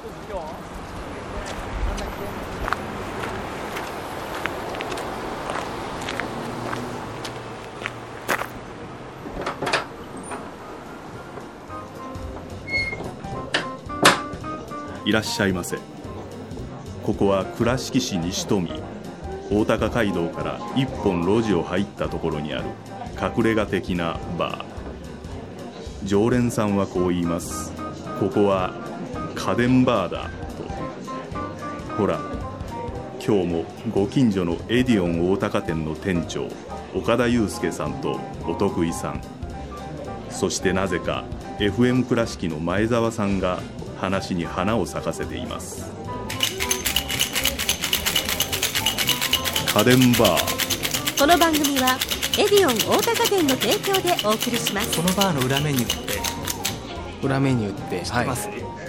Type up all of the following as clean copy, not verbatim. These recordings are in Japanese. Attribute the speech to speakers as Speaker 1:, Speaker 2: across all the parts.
Speaker 1: いらっしゃいませ。ここは倉敷市西富大高街道から一本路地を入ったところにある隠れ家的なバー。常連さんはこう言います。ここは家電バーだと。ほら、今日もご近所のエディオン大高店の店長岡田祐介さんとお得意さん、そしてなぜか FM 倉敷の前澤さんが話に花を咲かせています。家電バー。
Speaker 2: この番組はエディオン大高店の提供でお送りします。
Speaker 3: このバーの裏メニューって知ってます？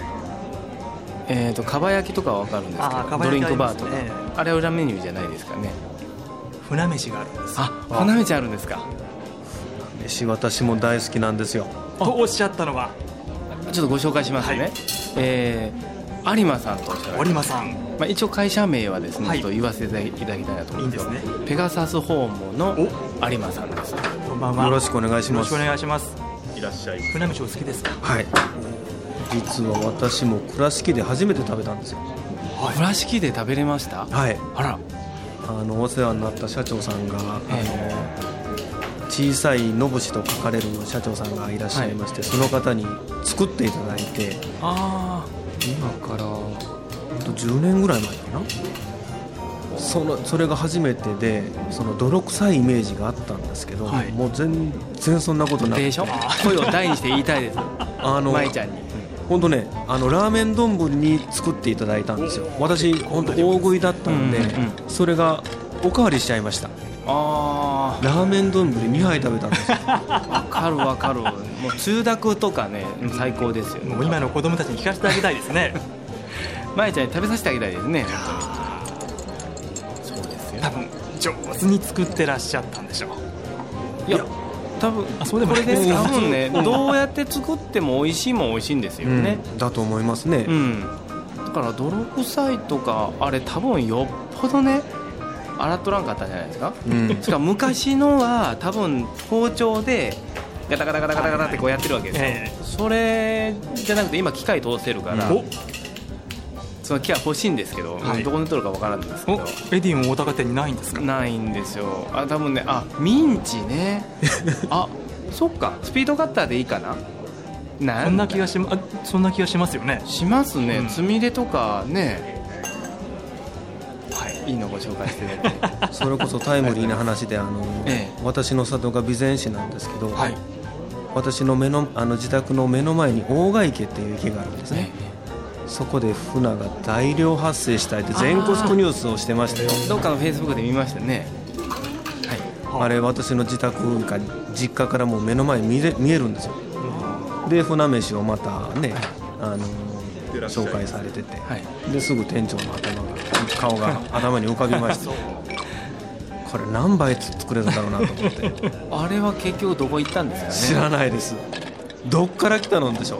Speaker 4: かば焼きとかは分かるんですけど、ドリンクバーとか、あれは裏メニューじゃないですかね。
Speaker 3: 船飯があるんです。
Speaker 4: 船飯あるんですか。
Speaker 5: 飯私も大好きなんですよ。
Speaker 3: とおっしゃったのは
Speaker 4: ちょっとご紹介しますね、有馬さんとおっしゃる。
Speaker 3: 有馬さん、
Speaker 4: 一応会社名はですね、ちょっと言わせていただきたいなと思うんですけど、
Speaker 3: いいですね、
Speaker 4: ペガサスホームの有馬さんです。
Speaker 3: こんばんは。
Speaker 5: よろしくお願いします。
Speaker 3: よろしくお願いします。
Speaker 1: いらっしゃい。
Speaker 3: 船飯お好きですか？
Speaker 5: はい、実は私も倉敷で初めて食べたんですよ。
Speaker 4: 倉敷で食べれました？
Speaker 5: はい。
Speaker 4: あら、
Speaker 5: お世話になった社長さんが、小さいのぶしと書かれる社長さんがいらっしゃいまして、その方に作っていただいて、今から10年ぐらい前かな。それが初めてで、その泥臭いイメージがあったんですけど、もう全然そんなことなくて。
Speaker 4: でしょ。声を大にして言いたいです。舞ちゃんに
Speaker 5: 本当ね、ラーメン丼に作っていただいたんですよ。私本当大食いだったんで、それがおかわりしちゃいました。ラーメン丼2杯食べたんですよ。
Speaker 4: わかる。もう中濁とかね、最高ですよね。
Speaker 3: もう今の子供たちに聞かせてあげたいですね。
Speaker 4: 舞ちゃんに食べさせてあげたいですね。
Speaker 3: そうですよ。多分上手に作ってらっしゃったんでしょう。
Speaker 4: いや多分これで多分ね、どうやって作っても美味しいもん美味しいんですよね、
Speaker 5: だと思いますね、
Speaker 4: だから泥臭いとかあれ多分よっぽどね洗っとらんかったんじゃないですか、しかも昔のは多分包丁でガタガタガタガタガタってこうやってるわけですよ、それじゃなくて今機械通せるから、その機械欲しいんですけど、どこに取るかわからないんですけど。
Speaker 3: エディオン大高店にないんですか？
Speaker 4: ないんですよ。多分ね、ミンチね。そっか、スピードカッターでいいかな。
Speaker 3: そんな気がしますよね。
Speaker 4: しますね。つみれとかね。いいのご紹介してね。
Speaker 5: それこそタイムリーな話で、私の里が備前市なんですけど、私の自宅の目の前に大貝池っていう池があるんですね。そこで船が大量発生したいって全国ニュースをしてましたよ。
Speaker 4: どっかのフェイスブックで見ましたね。
Speaker 5: あれ私の自宅か実家からもう目の前に見えるんですよ。で船飯をまたね、紹介されてて、ですぐ店長の顔が頭に浮かびました。これ何杯作れただろうなと思って。
Speaker 4: あれは結局どこ行ったんですかね。
Speaker 5: 知らないです。どっから来たのでしょう。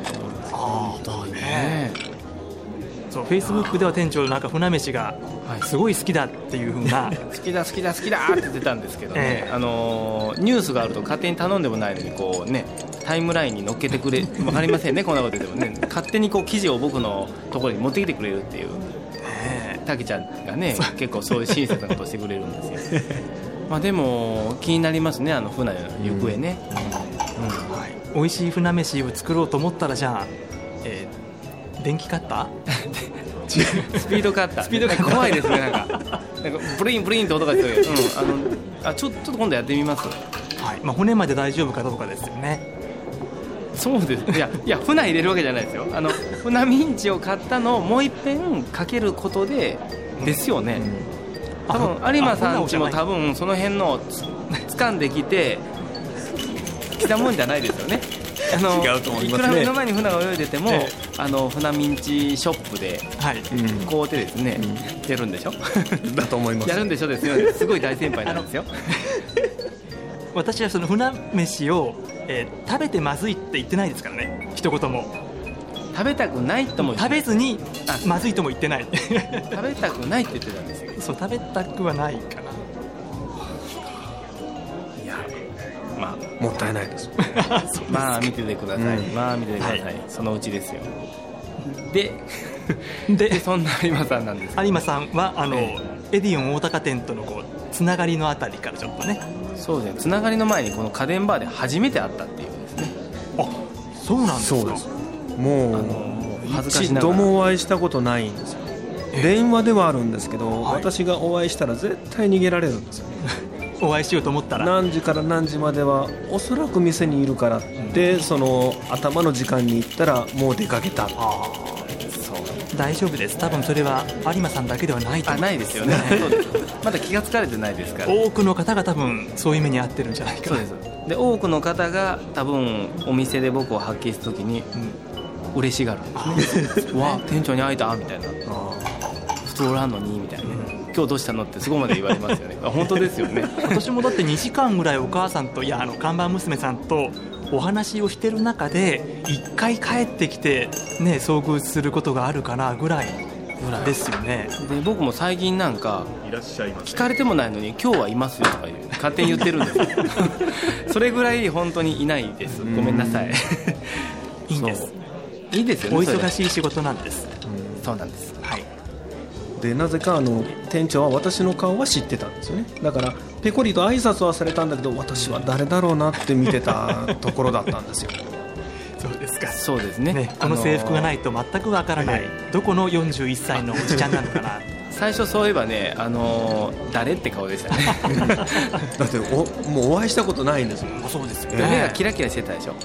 Speaker 3: フェイスブックでは店長の船飯がすごい好きだっていう風な、
Speaker 4: 好きだって言ってたんですけどね、ニュースがあると勝手に頼んでもないのにこうね、タイムラインに乗っけてくれ、分かりませんねこんなこと言ってもね、勝手にこう記事を僕のところに持ってきてくれるっていう、たけちゃんがね結構そういう親切なことをしてくれるんですよ。でも気になりますね、船の行方ね。
Speaker 3: 美味しい船飯を作ろうと思ったら、じゃあ電気カッター
Speaker 4: スピードカッター、怖いですね。なんかブリンブリンって音がする。ちょっと今度やってみます。
Speaker 3: 骨まで大丈夫かどうかですよね。
Speaker 4: そうです。いや船入れるわけじゃないですよ。船ミンチを買ったのをもう一遍かけることでですよね。多分有馬さんちも多分その辺の掴んできてきたもんじゃないですよね。
Speaker 5: 違うと思いますね。
Speaker 4: いくら目の前に船が泳いでても、船ミンチショップでこうやってですね、やるんでしょ。
Speaker 5: だと思います。
Speaker 4: やるんでしょですよね。すごい大先輩なんですよ。
Speaker 3: 私はその船飯を、食べてまずいって言ってないですからね、一言も。
Speaker 4: 食べたくないとも
Speaker 3: 食べずにまずいとも言ってない。
Speaker 4: 食べたくないって言ってたんですよ。
Speaker 3: そう、食べたくはないかな。
Speaker 4: いや、まあ
Speaker 5: もったいないです。
Speaker 4: まあ見ててください、まあ見ててください、はい、そのうちですよ。でそんな有馬さんなんですけど、
Speaker 3: 有馬さんはエディオン大高店とのつながりのあたりからちょっとね。
Speaker 4: そうですね、つながりの前にこの家電バーで初めて会ったっていうですね。
Speaker 3: あ、そうなんですか。
Speaker 5: そうです。もう
Speaker 4: 恥ずかしながら
Speaker 5: 一度もお会いしたことないんですよ。電話ではあるんですけど、はい、私がお会いしたら絶対逃げられるんですよね。
Speaker 3: お会いしようと思ったら
Speaker 5: 何時から何時まではおそらく店にいるからって、その頭の時間に行ったらもう出かけた。
Speaker 3: 大丈夫です。多分それは有馬さんだけではないと思う。
Speaker 4: ないですよね。そうです。まだ気がつかれてないですから。
Speaker 3: 多くの方が多分そういう目に遭ってるんじゃないかな。
Speaker 4: そうです。で、多くの方が多分お店で僕を発見した時に、嬉しがるんですね。わあ、店長に会えたみたいな。普通おらんのにみたいな、今日どうしたのってそこまで言われますよね。本当ですよね。
Speaker 3: 私もだって2時間ぐらいお母さんと看板娘さんとお話をしてる中で1回帰ってきて、ね、遭遇することがあるかなぐらいですよね。
Speaker 4: で僕も最近なんか
Speaker 1: いらっしゃいます、
Speaker 4: 聞かれてもないのに今日はいますよとか勝手に言ってるんですよ。それぐらい本当にいないです。ごめんなさい。
Speaker 3: いいんです。
Speaker 4: いいですよね。
Speaker 3: お忙しい仕事なんです。
Speaker 4: そうなんです。はい。
Speaker 5: でなぜか店長は私の顔は知ってたんですよね。だからペコリと挨拶はされたんだけど、私は誰だろうなって見てたところだったんですよ。
Speaker 3: そうですか。
Speaker 4: そうですね。
Speaker 3: この制服がないと全くわからない、どこの41歳のおじちゃんなのかな。
Speaker 4: 最初そういえばね、誰って顔でしたね。
Speaker 5: だってもうお会いしたことないんですもん。
Speaker 3: そうですよ
Speaker 4: ね。目がキラキラしてたでしょ。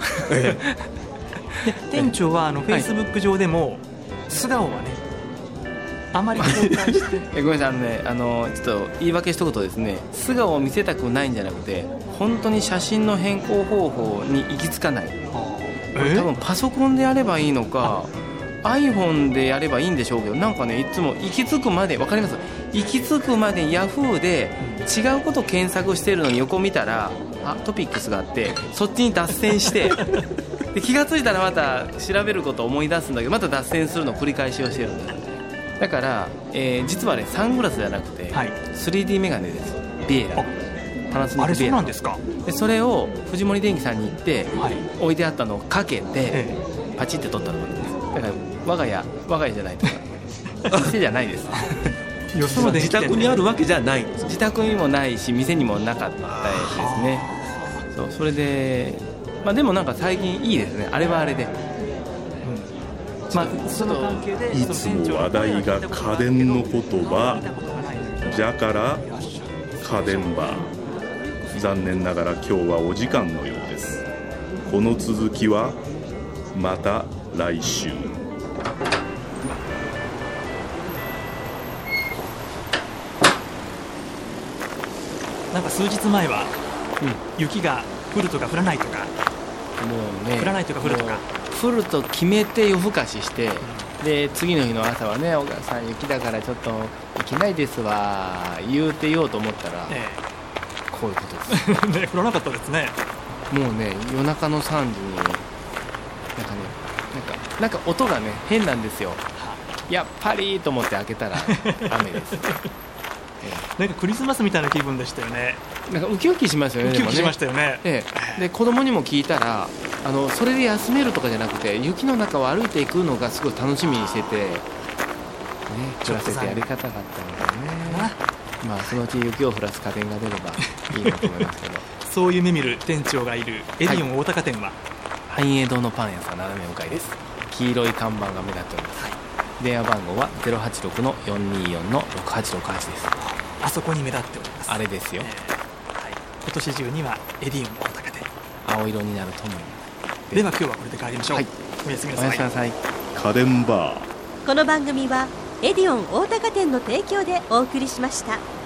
Speaker 3: 店長はフェイスブック上でも素顔はね、あまり公開して
Speaker 4: ごめんなさい、ちょっと言い訳一言ですね。素顔を見せたくないんじゃなくて、本当に写真の変更方法に行き着かない。多分パソコンでやればいいのか iPhone でやればいいんでしょうけど、なんかね、いつも行き着くまで分かります。行き着くまで Yahoo で違うことを検索してるのに横見たらトピックスがあって、そっちに脱線してで気がついたらまた調べることを思い出すんだけど、また脱線するのを繰り返しをしてるんだ。だから、実はね、サングラスじゃなくて、3D メガネです。ビエラ、パナソニックビエラ。
Speaker 3: そうなんですか。
Speaker 4: でそれを藤森電機さんに行って、置いてあったのをかけて、パチって取ったのです。だから我が家じゃないとか店じゃないです。
Speaker 5: よその自宅にあるわけじゃないんです。
Speaker 4: 自宅にもないし店にもなかったですね。それで、でもなんか最近いいですね、あれはあれで。
Speaker 3: その関係で
Speaker 1: いつも話題が家電の言葉じゃから家電バー。残念ながら今日はお時間のようです。この続きはまた来週。
Speaker 3: なんか数日前は、雪が降るとか降らないとか、
Speaker 4: もうね、
Speaker 3: 降らないとか降るとか、
Speaker 4: 降ると決めて夜更かしして、で次の日の朝はね、お母さん雪だからちょっと行けないですわ言おうと思ったら、こういうことです。
Speaker 3: ね、降らなかったですね。
Speaker 4: もうね、夜中の3時になんか音がね変なんですよ。やっぱりと思って開けたら雨です。
Speaker 3: なんかクリスマスみたいな気分でしたよね。
Speaker 4: なんかウキウキしますよね。
Speaker 3: ウキウキしましたよね。
Speaker 4: で子供にも聞いたら、それで休めるとかじゃなくて、雪の中を歩いていくのがすごい楽しみにしてて、降らせてやり方があったのでね。そのうち雪を降らす家電が出ればいいなと思いますけど。
Speaker 3: そういう目見る店長がいるエディオン大高店は、
Speaker 4: 繁栄堂のパン屋さん斜め向かいです。黄色い看板が目立っております。電話番号は 086-424-6868 です。
Speaker 3: あそこに目立っております。
Speaker 4: あれですよ。
Speaker 3: 今年中にはエディオン大高店、
Speaker 4: 青色になると思います。
Speaker 3: では今日はこれで帰りましょう。おやすみなさい。
Speaker 4: おやすみなさい。
Speaker 1: 家電バー。
Speaker 2: この番組はエディオン大高店の提供でお送りしました。